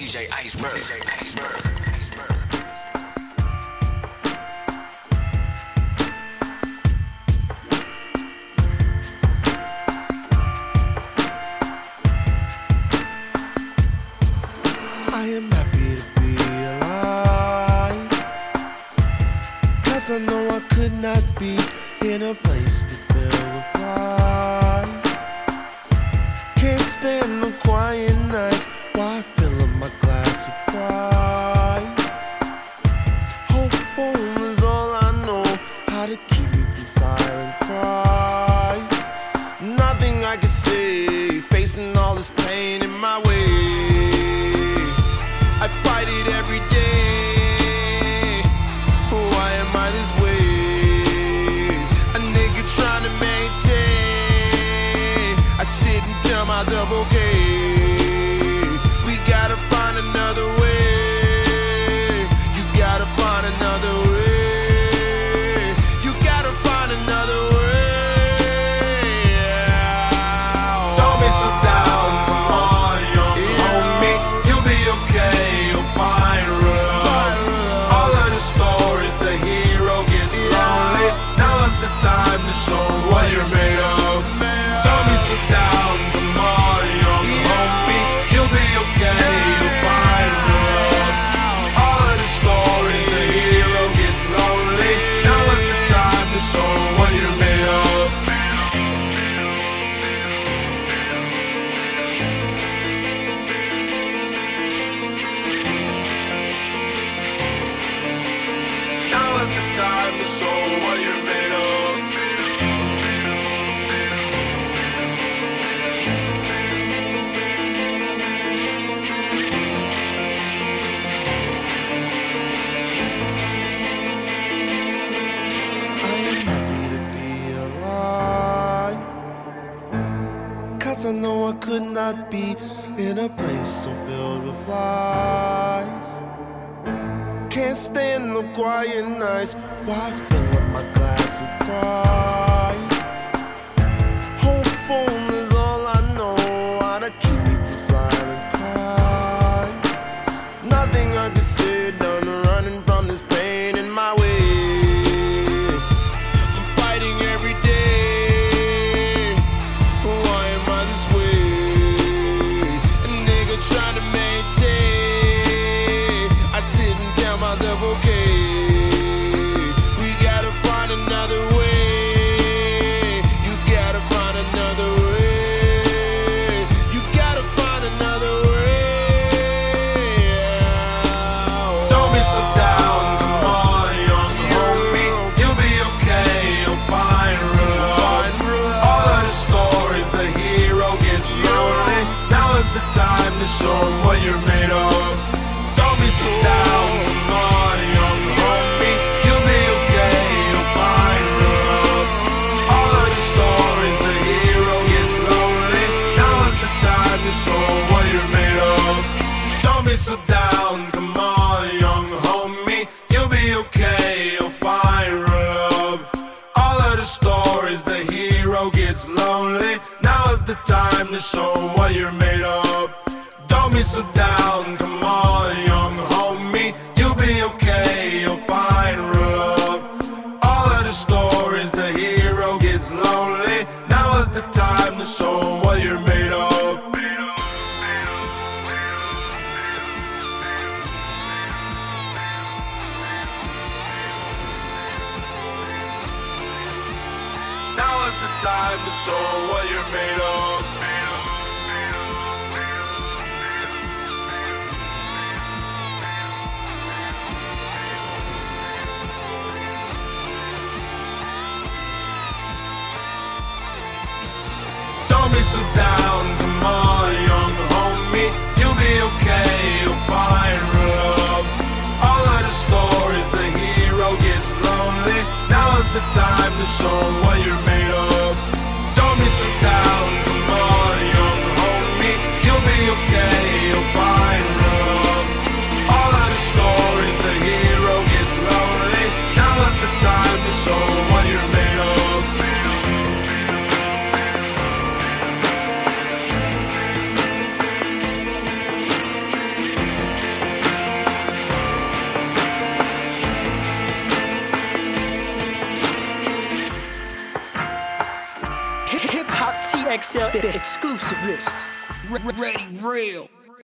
DJ Iceberg. DJ Iceberg. Iceberg. I am happy to be alive, 'cause I know I could not be in a place that's filled with lies. Can't stand the quiet nights while filling my glass with pride. Hopeful is all I know, how to keep me from silent cries. Nothing I can say, facing all this pain in my way. I fight it every day. Why am I this way? A nigga trying to maintain. I sit and tell myself, okay, we gotta find another way. You gotta find another way. You gotta find another way. Don't be so down, come on, young homie. You'll be okay. Time to show what you're made of. Don't be so down, come on, young homie. You'll be okay, you'll find love. All of the stories, the hero gets lonely. Now is the time to show what you're made of. Now is the time to show what you're made of. I know I could not be in a place so filled with lies. Can't stand the quiet nights while filling my glass with pride. Hopeful is all I know, how to keep me from silent cries. Nothing I can say, done running from this pain in my way. I'm fighting every day. Trying to maintain. I sit and tell myself, okay, we gotta find another way. You gotta find another way. You gotta find another way. Don't be so down, come on, young homie. You'll be okay, you'll find love. All of the stories, the hero gets lonely. Now is the time to show what you're made of. Don't be so down, come on, young homie. You'll be okay, you'll find love. All of the stories, the hero gets lonely. Now is the time to show what you're made of. Don't be so down, come on, young homie. You'll be okay, you'll find love. All of the stories, the hero gets lonely. Now is the time to show what you're made of. Don't be so down, come on, young homie. You'll be okay, you'll find love. All of the stories, the hero gets lonely. Now is the time to show what you're made of. Now is the time to show what you're made of. Don't be so down, come on, young homie. You'll be okay, you'll find love. All of the stories, the hero gets lonely. Now is the time to show what you're made of. Don't be so down, come on, young homie. You'll be okay, you'll find love. All of the stories, the hero gets lonely. Now is the time to show what you're made of. DXL, the exclusive list. Ready, real.